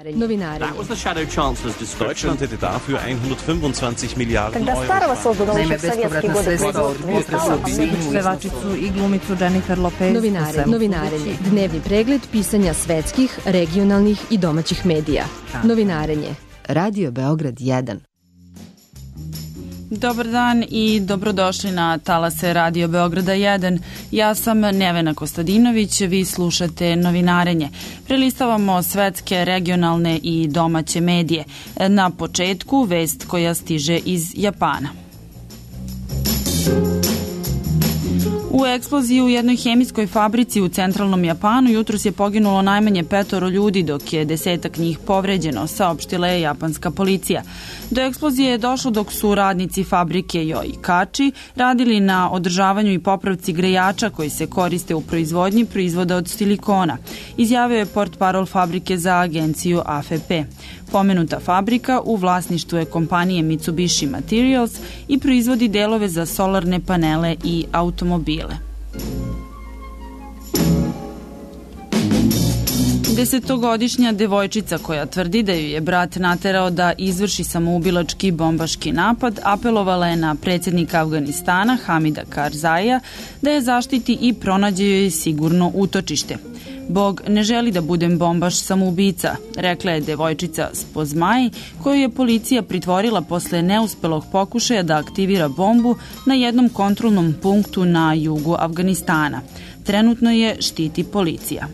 Deutschland hätte dafür 125 Miliarden Euro. Naime, bespovratna sredstva od potresa u svibnju. Pevačicu i glumicu Jennifer Lopez. Novinarenje. Dnevni pregled pisanja svetskih, regionalnih i domaćih medija. Novinarenje. Radio Beograd 1. Dobar dan i dobrodošli na talase Radio Beograda 1. Ja sam Nevena Kostadinović, vi slušate Novinarenje. Prelistavamo svetske, regionalne i domaće medije. Na početku vest koja stiže iz Japana. U eksploziji u jednoj hemijskoj fabrici u centralnom Japanu jutros je poginulo najmanje 5 ljudi, dok je 10 njih povređeno, saopštila je japanska policija. Do eksplozije je došlo dok su radnici fabrike Yoikachi radili na održavanju i popravci grejača koji se koriste u proizvodnji proizvoda od silikona, izjavio je portparol fabrike za agenciju AFP. Pomenuta fabrika u vlasništvu je kompanije Mitsubishi Materials i proizvodi delove za solarne panele i automobile. 10-godišnja devojčica koja tvrdi da ju je brat naterao da izvrši samoubilački bombaški napad apelovala je na predsjednika Afganistana Hamida Karzaija da je zaštiti i pronađe joj sigurno utočište. Bog ne želi da budem bombaš samoubica, rekla je devojčica Spozmaji, koju je policija pritvorila posle neuspelog pokušaja da aktivira bombu na jednom kontrolnom punktu na jugu Afganistana. Trenutno je štiti policija.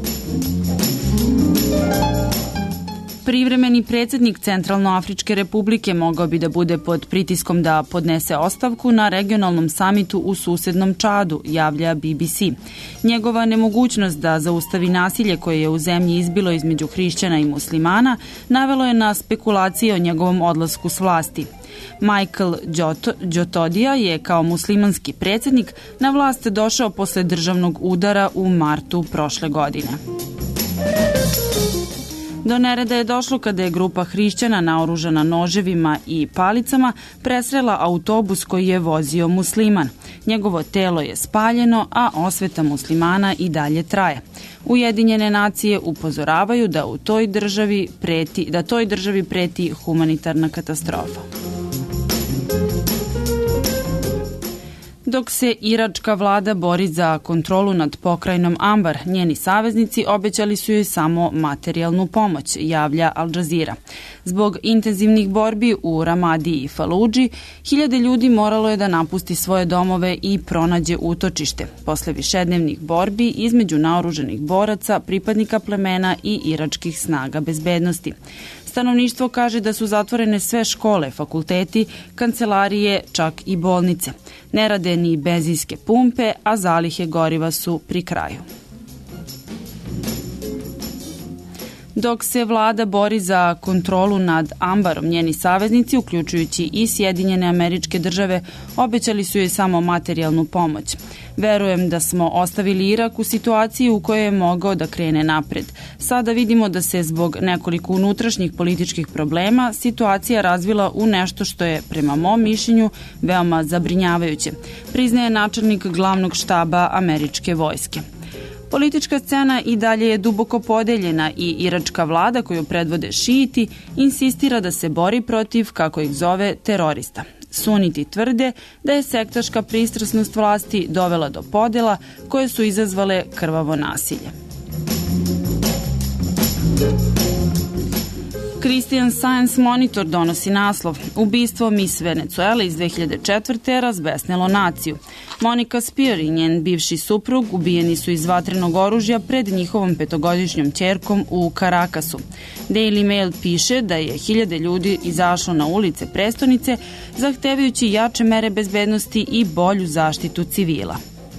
Privremeni predsjednik Centralnoafričke republike mogao bi da bude pod pritiskom da podnese ostavku na regionalnom samitu u susednom Čadu, javlja BBC. Njegova nemogućnost da zaustavi nasilje koje je u zemlji izbilo između hrišćana i muslimana navelo je na spekulacije o njegovom odlasku s vlasti. Michael Džotodija je kao muslimanski predsjednik na vlast došao posle državnog udara u martu prošle godine. Do nereda je došlo kada je grupa hrišćana naoružana noževima i palicama presrela autobus koji je vozio musliman. Njegovo telo je spaljeno, a osveta muslimana i dalje traje. Ujedinjene nacije upozoravaju da toj državi preti humanitarna katastrofa. Dok se iračka vlada bori za kontrolu nad pokrajinom Ambar, njeni saveznici obećali su joj samo materijalnu pomoć, javlja Al Jazeera. Zbog intenzivnih borbi u Ramadi i Faludži, hiljade ljudi moralo je da napusti svoje domove i pronađe utočište, posle višednevnih borbi između naoružanih boraca, pripadnika plemena i iračkih snaga bezbednosti. Stanovništvo kaže da su zatvorene sve škole, fakulteti, kancelarije, čak i bolnice. Ne rade ni benzinske pumpe, a zalihe goriva su pri kraju. Dok se vlada bori za kontrolu nad Ambarom, njeni saveznici, uključujući i Sjedinjene Američke Države, obećali su joj samo materijalnu pomoć. Verujem da smo ostavili Irak u situaciji u kojoj je mogao da krene napred. Sada vidimo da se zbog nekoliko unutrašnjih političkih problema situacija razvila u nešto što je, prema mom mišljenju, veoma zabrinjavajuće, priznaje načelnik glavnog štaba američke vojske. Politička scena i dalje je duboko podeljena i iračka vlada koju predvode šijiti insistira da se bori protiv, kako ih zove, terorista. Suniti tvrde da je sektaška pristrasnost vlasti dovela do podela koje su izazvale krvavo nasilje. Christian Science Monitor donosi naslov Ubistvo Miss Venezuele iz 2004. razbesnelo naciju. Monika Spear i njen bivši suprug ubijeni su iz vatrenog oružja pred njihovom 5-godišnjom ćerkom u Caracasu. Daily Mail piše da je hiljade ljudi izašlo na ulice prestonice zahtevajući jače mere bezbednosti i bolju zaštitu civila.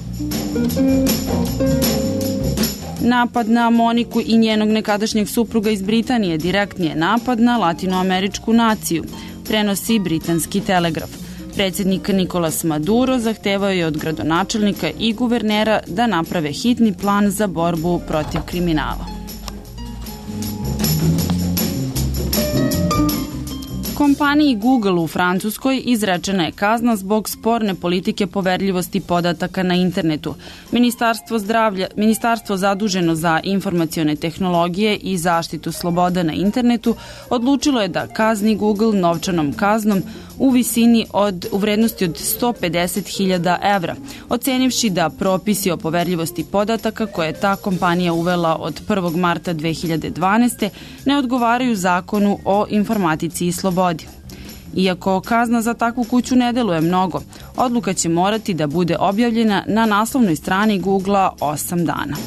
Napad na Moniku i njenog nekadašnjeg supruga iz Britanije direktni je napad na latinoameričku naciju, prenosi britanski Telegraf. Predsjednik Nicolas Maduro zahtevao je od gradonačelnika i guvernera da naprave hitni plan za borbu protiv kriminala. Kompaniji Google u Francuskoj izrečena je kazna zbog sporne politike poverljivosti podataka na internetu. Ministarstvo zaduženo za informacione tehnologije i zaštitu sloboda na internetu odlučilo je da kazni Google novčanom kaznom u vrednosti od 150.000 evra, ocenivši da propisi o poverljivosti podataka koje je ta kompanija uvela od 1. marta 2012. ne odgovaraju zakonu o informatici i slobodi. Iako kazna za takvu kuću ne deluje mnogo, odluka će morati da bude objavljena na naslovnoj strani Googlea 8 dana.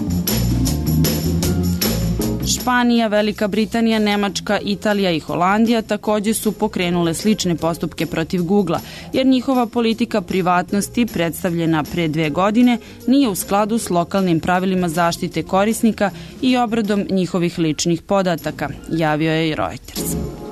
Španija, Velika Britanija, Nemačka, Italija i Holandija takođe su pokrenule slične postupke protiv Googlea, jer njihova politika privatnosti, predstavljena pre 2 godine, nije u skladu s lokalnim pravilima zaštite korisnika i obradom njihovih ličnih podataka, javio je i Reuters.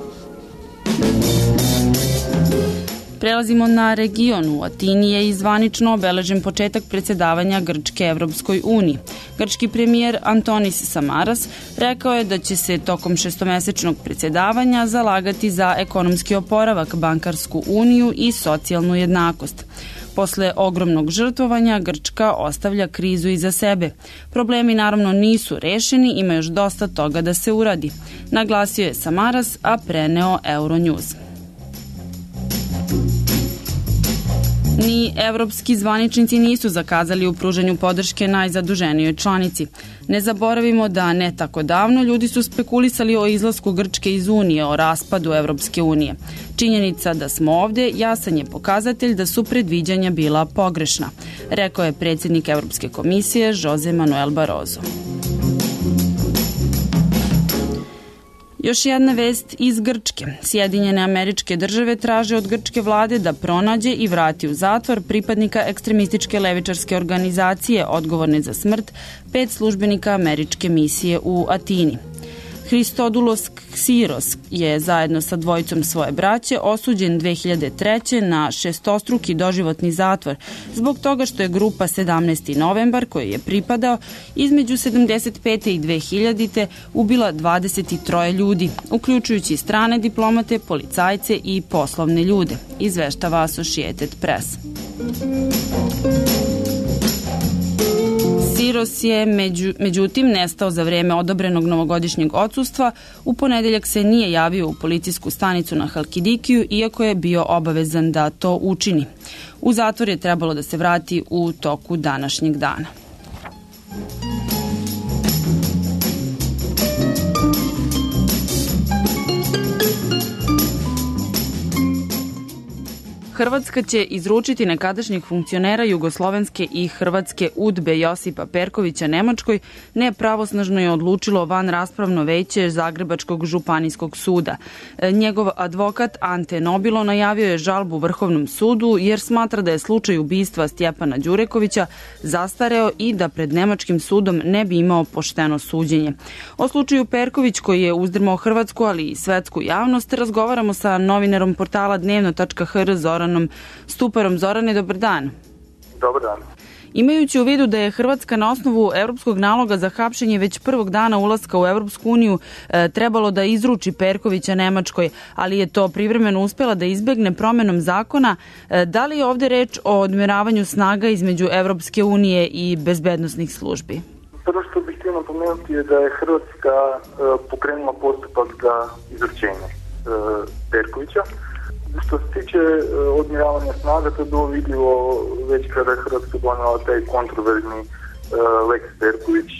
Prelazimo na region. U Atini je zvanično obeležen početak predsedavanja Grčke Evropskoj uniji. Grčki premijer Antonis Samaras rekao je da će se tokom 6-mesečnog predsedavanja zalagati za ekonomski oporavak, bankarsku uniju i socijalnu jednakost. Posle ogromnog žrtvovanja Grčka ostavlja krizu iza sebe. Problemi naravno nisu rešeni, ima još dosta toga da se uradi, naglasio je Samaras, a preneo Euronews. Ni evropski zvaničnici nisu zakazali u pružanju podrške najzaduženijoj članici. Ne zaboravimo da ne tako davno ljudi su spekulisali o izlasku Grčke iz Unije, o raspadu Evropske unije. Činjenica da smo ovde jasan je pokazatelj da su predviđanja bila pogrešna, rekao je predsjednik Evropske komisije Jose Manuel Barroso. Još jedna vest iz Grčke. Sjedinjene Američke Države traže od grčke vlade da pronađe i vrati u zatvor pripadnika ekstremističke levičarske organizacije odgovorne za smrt 5 službenika američke misije u Atini. Christodoulos Ksiros je zajedno sa dvojicom svoje braće osuđen 2003. na 6-struki doživotni zatvor zbog toga što je grupa 17. novembar, koji je pripadao između 75. i 2000. ubila 23 ljudi, uključujući strane diplomate, policajce i poslovne ljude, izveštava Associated Press. Ksiros je međutim nestao za vreme odobrenog novogodišnjeg odsustva. U ponedeljak se nije javio u policijsku stanicu na Halkidikiju, iako je bio obavezan da to učini. U zatvor je trebalo da se vrati u toku današnjeg dana. Hrvatska će izručiti nekadašnjeg funkcionera jugoslovenske i hrvatske UDBE Josipa Perkovića Nemačkoj, nepravosnažno je odlučilo vanraspravno veće Zagrebačkog županijskog suda. Njegov advokat Ante Nobilo najavio je žalbu Vrhovnom sudu jer smatra da je slučaj ubistva Stjepana Đurekovića zastareo i da pred nemačkim sudom ne bi imao pošteno suđenje. O slučaju Perković, koji je uzdrmao hrvatsku, ali i svetsku javnost, razgovaramo sa novinarom portala dnevno.hr Zoranom Stuparom. Zorane, dobar dan. Dobar dan. Imajući u vidu da je Hrvatska na osnovu evropskog naloga za hapšenje već prvog dana ulaska u Evropsku uniju trebalo da izruči Perkovića Nemačkoj, ali je to privremeno uspela da izbegne promenom zakona, da li je ovde reč o odmeravanju snaga između Evropske unije i bezbednosnih službi? Prvo što bih htio napomenuti je da je Hrvatska pokrenula postupak za izručenje Perkovića. Što se tiče odmjeravanja snaga, to je bilo vidljivo već kada je Hrvatska donela taj kontroverzni Lex Perković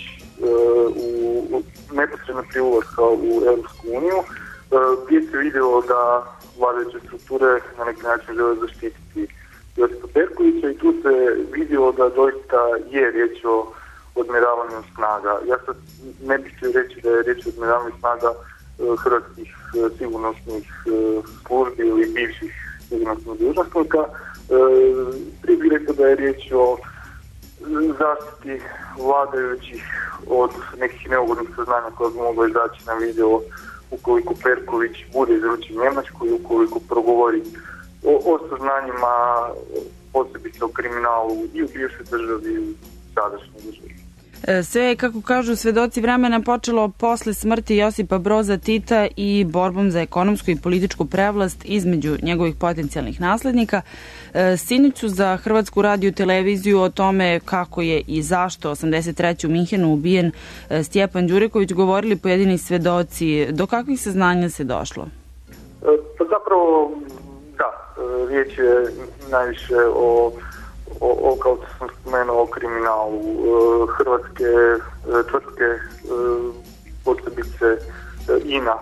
u neposredno prije ulaska u Europsku uniju, gdje se vidjelo da vladajuće strukture na neki način žele zaštititi Josipa Perkovića i tu se vidjelo da doista je riječ o odmjeravanju snaga. Ja sad ne bih htio reći da je riječ o odmjeravanju snaga hrvatskih sigurnosnih službi ili bivših sigurnosnih dužnosnika. Prije bih rekao da je riječ o zaštiti vladajućih od nekih neugodnih saznanja koja bi mogla izaći na video ukoliko Perković bude izručen Njemačkoj i ukoliko progovori o saznanjima, posebice o kriminalu i u bivšoj državi i u sadašnjoj državi. Sve je, kako kažu svedoci vremena, počelo posle smrti Josipa Broza Tita i borbom za ekonomsku i političku prevlast između njegovih potencijalnih naslednika. Sinoć su za Hrvatsku radio televiziju o tome kako je i zašto 83. u Minhenu ubijen Stjepan Đureković govorili pojedini svedoci. Do kakvih saznanja se došlo? Pa zapravo, da, riječ je najviše o kao što sam spomenuo, o kriminalu. Hrvatske tvrtke, posebice INA,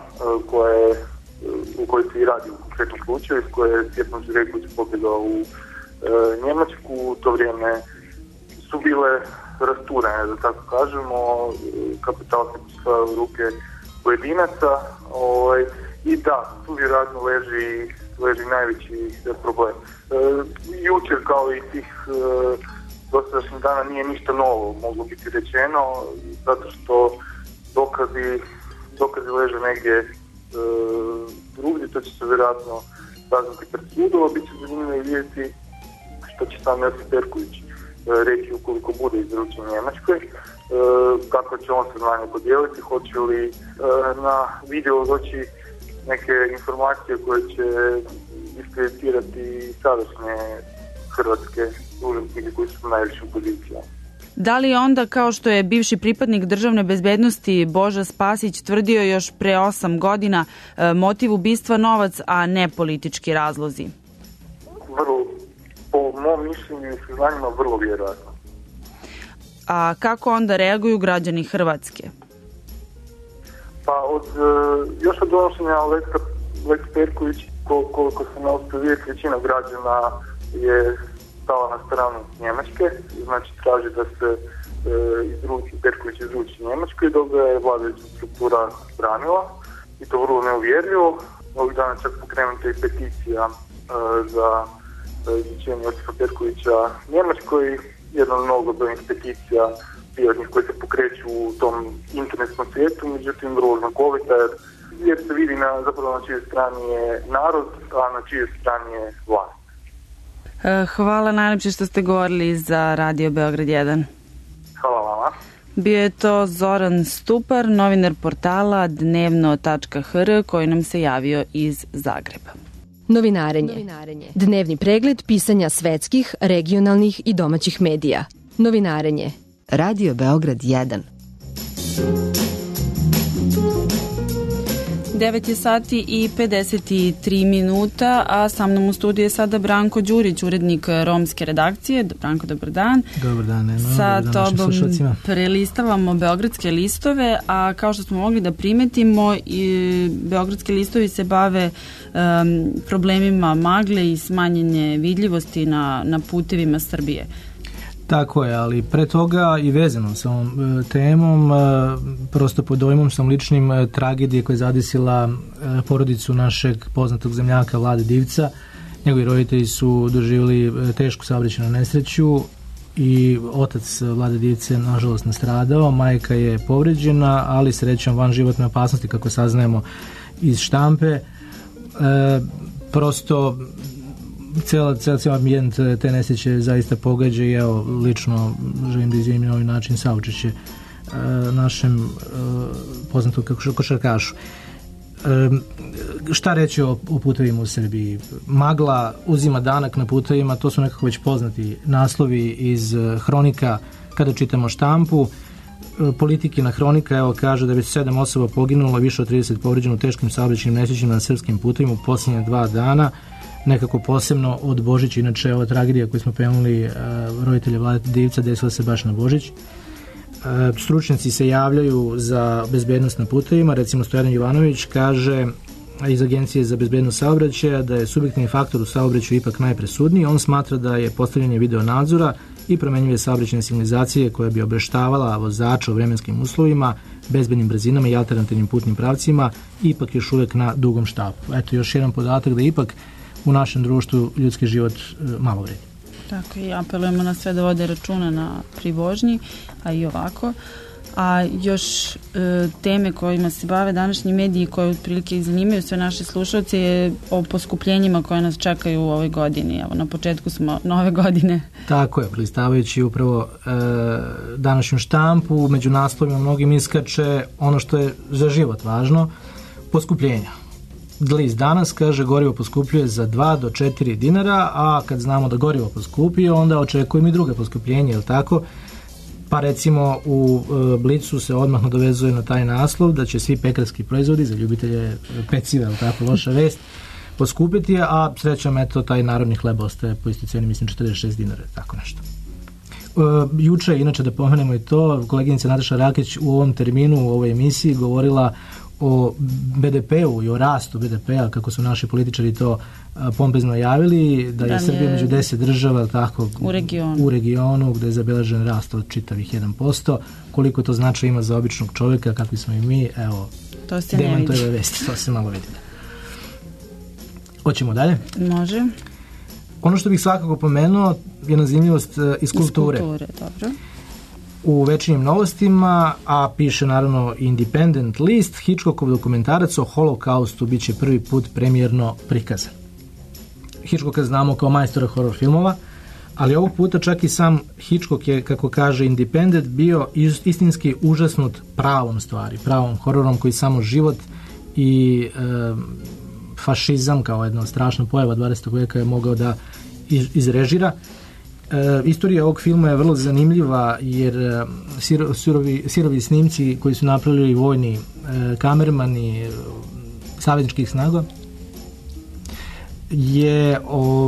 u kojoj se i radi u konkretnom slučaju, s koje je Stjepan Đureković pobjegao u Njemačku, u to vrijeme su bile rasturene, da tako kažemo, kapital se postavio u ruke pojedinaca, i da, tu vjerojatno leži najveći problem. Jučer, kao i tih dosadašnjih dana, nije ništa novo moglo biti rečeno, zato što dokazi leže negdje drugdje. To će se vjerojatno saznati pred sudom. Biće zanimljivo vidjeti što će sam Josip Perković reći ukoliko bude izručen Njemačkoj, kako će on saznanje podijeliti, hoće li na video doći neke informacije koje će diskreditirati sadašnje hrvatske dužnosnike koji su u najvišim pozicijama. Da li onda, kao što je bivši pripadnik državne bezbednosti Boža Spasić tvrdio još pre 8 godina, motiv ubistva novac, a ne politički razlozi? Po mom mišljenju i saznanjima vrlo vjerojatno. A kako onda reaguju građani Hrvatske? Pa još od donošenja Lex Perković, koliko se ne uspio vidjeti, većina građana je stala na stranu Njemačke, znači traži da se Perković izruči Njemačkoj, dok ga je vladajuća struktura branila, i to vrlo neuvjerljivo. Ovih dana čak pokrenuta i peticija za izručenje Josipa Perkovića Njemačkoj, jedna od mnogobrojnih peticija privatnih koje se pokreću u tom internetskom svijetu, međutim vrlo znakovita, jer se vidi zapravo na čijoj strani je narod, a na čijoj strani je vlast. Hvala najlepše što ste govorili za Radio Beograd 1. Hvala vama. Bio je to Zoran Stupar, novinar portala dnevno.hr, koji nam se javio iz Zagreba. Novinarenje. Dnevni pregled pisanja svetskih, regionalnih i domaćih medija. Novinarenje. Radio Beograd 1. 9 je sati i 53 minuta, a sa mnom u studiju je sada Branko Đurić, urednik romske redakcije. Branko, dobar dan. Dobar dan, Eno. Sa tobom prelistavamo beogradske listove, a kao što smo mogli da primetimo, beogradski listovi se bave problemima magle i smanjenje vidljivosti na putevima Srbije. Tako je, ali pre toga i vezano sa ovom temom, prosto pod dojmom sam ličnim tragedije koja je zadesila porodicu našeg poznatog zemljaka Vlade Divca. Njegovi roditelji su doživjeli tešku saobraćajnu nesreću i otac Vlade Divce nažalost nastradao, majka je povređena, ali srećom van životne opasnosti, kako saznajemo iz štampe. Prosto cijel ambijent te nesreće zaista pogađa i evo, lično želim da izjavim na ovaj način saučešće našem poznatom košarkašu. Šta reći o putevima u Srbiji? Magla uzima danak na putevima, to su nekako već poznati naslovi iz hronika kada čitamo štampu. Politikina hronika evo kaže da je već 7 osoba poginulo, više od 30 povređeno u teškim saobraćajnim nesrećama na srpskim putevima u posljednje 2 dana. Nekako posebno od Božića, inače ova tragedija koju smo penuli roditelja Vlade Divca desila se baš na Božić. Stručnjaci se javljaju za bezbednost na putevima, recimo Stojan Jovanović kaže iz Agencije za bezbednost saobraćaja da je subjektivni faktor u saobraćaju ipak najpresudniji. On smatra da je postavljanje video nadzora i promenjive saobraćajne signalizacije koja bi obaveštavala vozača o vremenskim uslovima, bezbednim brzinama i alternativnim putnim pravcima ipak još uvijek na dugom štapu. Eto još jedan podatak da ipak u našem društvu ljudski život malo vredi. Tako i apelujemo na sve da vode računa pri vožnji, a i ovako. A još teme kojima se bave današnji mediji koje otprilike i zanimaju sve naše slušalce je o poskupljenjima koje nas čekaju u ovoj godini. Evo, na početku smo nove godine. Tako je, prelistavajući upravo današnju štampu, među naslovima mnogim iskače ono što je za život važno, poskupljenja. List danas kaže gorivo poskupljuje za 2 do 4 dinara, a kad znamo da gorivo poskupio, onda očekujemo i druge poskupljenje, je li tako? Pa recimo u Blicu se odmah nadovezuje na taj naslov da će svi pekarski proizvodi za ljubitelje peciva, je li tako, loša vest, poskupiti, a srećom eto taj narodni hleb ostaje po istoj ceni, mislim 46 dinara, tako nešto. Juče, inače da pomenemo i to, koleginica Nataša Rakić u ovom terminu, u ovoj emisiji govorila o BDP-u i o rastu BDP-a, kako su naši političari to pompezno javili, da je Srbija među 10 država tako, u regionu gde je zabeležen rast od čitavih 1%. Koliko to znači ima za običnog čovjeka, kakvi smo i mi, evo, demantove vesti, to se malo vidi. Hoćemo dalje? Može. Ono što bih svakako pomenuo je zanimljivost iz kulture. Dobro. U Večernjim novostima, a piše naravno Independent list, Hitchcockov dokumentarac o holokaustu bit će prvi put premijerno prikazan. Hitchcocka znamo kao majstora horror filmova, ali ovog puta čak i sam Hitchcock je, kako kaže Independent, bio istinski užasnut pravom hororom koji samo život i fašizam kao jedna strašna pojava 20. veka je mogao da izrežira. Istorija ovog filma je vrlo zanimljiva jer sirovi snimci koji su napravili vojni kamermani savezničkih snaga je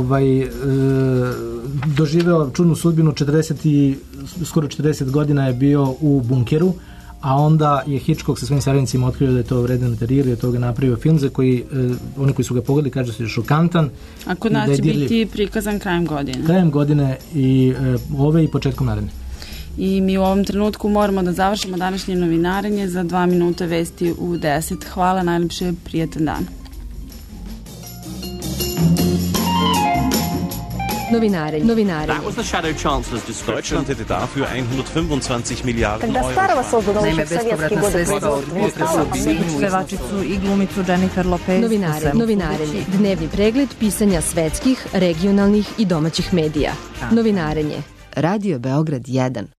doživeo čudnu sudbinu, skoro 40 godina je bio u bunkeru, a onda je Hitchcock sa svojim saradnicima otkrio da je to vredan materijal i je toga napravio film za koji oni koji su ga pogledali kažu da je šokantan. A kod nas će biti prikazan krajem godine. Krajem godine i ove i početkom naredne. I mi u ovom trenutku moramo da završimo današnje novinarenje za 2 minuta vesti u 10. Hvala, najlepše, prijatan dan. Novinarenje. That was the Shadow Chancellor's description. Deutschland hätte dafür 125 Milliarden Когда Euro. старого создано еще в советские годы производства. Pevačicu i glumicu Jennifer Lopez. Novinarenje. Dnevni pregled pisanja svetskih, regionalnih i domaćih medija. Novinarenje. Radio Beograd 1.